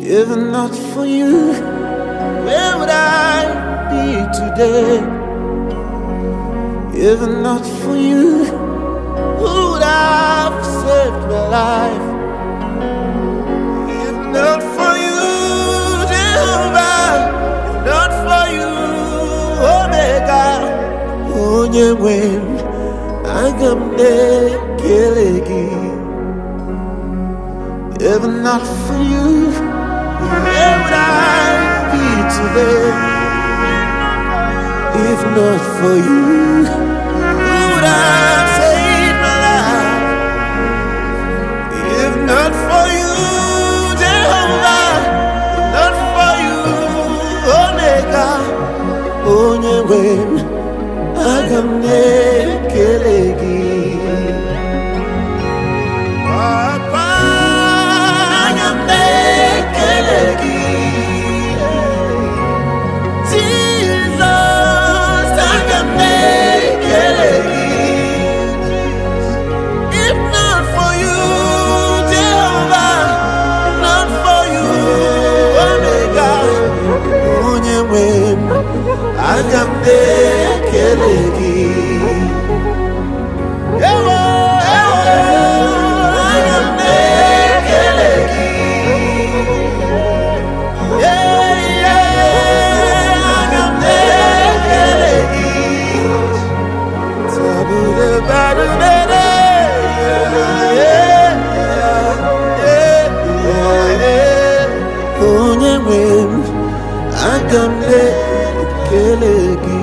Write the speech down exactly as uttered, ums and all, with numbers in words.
If not for you, where would I be today? If not for you, who would have saved my life? If not for you, Jehovah, if not for you, Omega, Onyewe, Agamne Kelegi. If not for you, where would I be today? If not for you, who would have saved my life? If not for you, Jehovah, if not for you, Omega, Onyewe, Agamne Kelegi. Agamne Kelegi. Ewo, ewo, Agamne Kelegi. Yeah, yeah, Agamne Kelegi. Tabu de badu bede. Yeah, yeah, yeah. Onyewe, Agamne Kelegi.